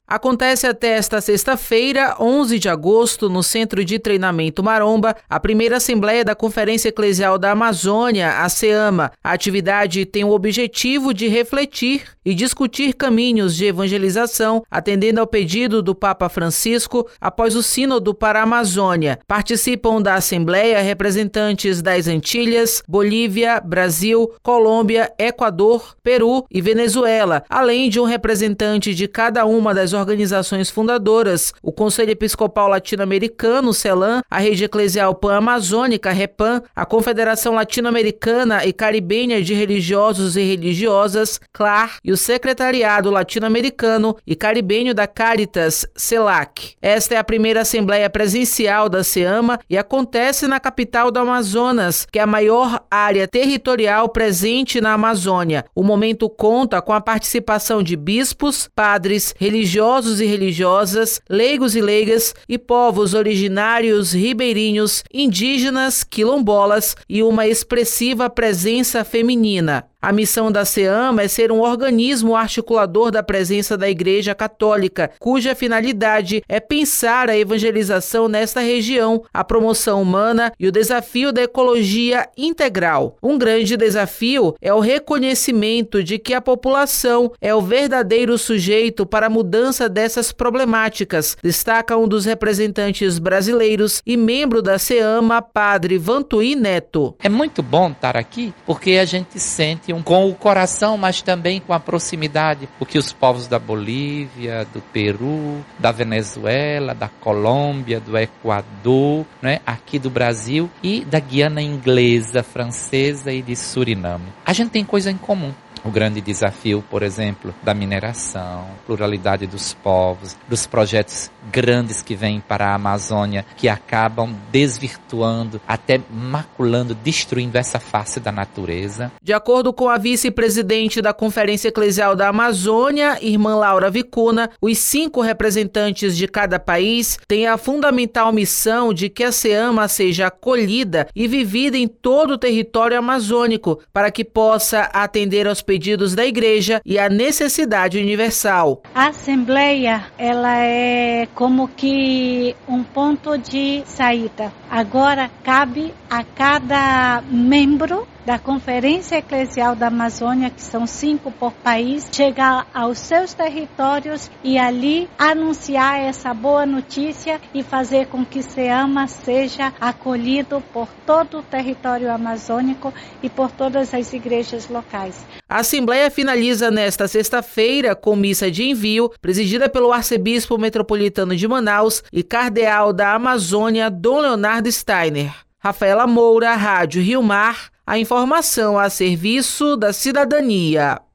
Acontece até esta sexta-feira, 11 de agosto, no Centro de Treinamento Maromba, a primeira Assembleia da Conferência Eclesial da Amazônia, a CEAMA. A atividade tem o objetivo de refletir e discutir caminhos de evangelização, atendendo ao pedido do Papa Francisco após o Sínodo para a Amazônia. Participam da Assembleia representantes das Antilhas, Bolívia, Brasil, Colômbia, Equador, Peru e Venezuela, além de um representante de cada uma das organizações fundadoras, o Conselho Episcopal Latino-Americano, CELAM, a Rede Eclesial Pan-Amazônica, REPAM, a Confederação Latino-Americana e Caribenha de Religiosos e Religiosas, CLAR, e o Secretariado Latino-Americano e Caribenho da Caritas, CELAC. Esta é a primeira Assembleia Presencial da CEAMA e acontece na capital do Amazonas, que é a maior área territorial presente na Amazônia. O momento conta com a participação de bispos, padres, religiosos e religiosas, leigos e leigas e povos originários, ribeirinhos, indígenas, quilombolas e uma expressiva presença feminina. A missão da CEAMA é ser um organismo articulador da presença da Igreja Católica, cuja finalidade é pensar a evangelização nesta região, a promoção humana e o desafio da ecologia integral. Um grande desafio é o reconhecimento de que a população é o verdadeiro sujeito para a mudança dessas problemáticas, destaca um dos representantes brasileiros e membro da CEAMA, Padre Vantuí Neto. É muito bom estar aqui porque a gente sente com o coração, mas também com a proximidade, porque os povos da Bolívia, do Peru, da Venezuela, da Colômbia, do Equador, né, aqui do Brasil e da Guiana Inglesa, Francesa e de Suriname. A gente tem coisa em comum. O grande desafio, por exemplo, da mineração, pluralidade dos povos, dos projetos grandes que vêm para a Amazônia, que acabam desvirtuando, até maculando, destruindo essa face da natureza. De acordo com a vice-presidente da Conferência Eclesial da Amazônia, irmã Laura Vicuna, os 5 representantes de cada país têm a fundamental missão de que a CEAMA seja acolhida e vivida em todo o território amazônico, para que possa atender aos pedidos da Igreja e à necessidade universal. A Assembleia, ela é como que um ponto de saída. Agora cabe a cada membro da Conferência Eclesial da Amazônia, que são 5 por país, chegar aos seus territórios e ali anunciar essa boa notícia e fazer com que CEAMA seja acolhido por todo o território amazônico e por todas as igrejas locais. A Assembleia finaliza nesta sexta-feira com missa de envio, presidida pelo arcebispo metropolitano de Manaus e cardeal da Amazônia, Dom Leonardo Steiner. Rafaela Moura, Rádio Rio Mar, a informação a serviço da cidadania.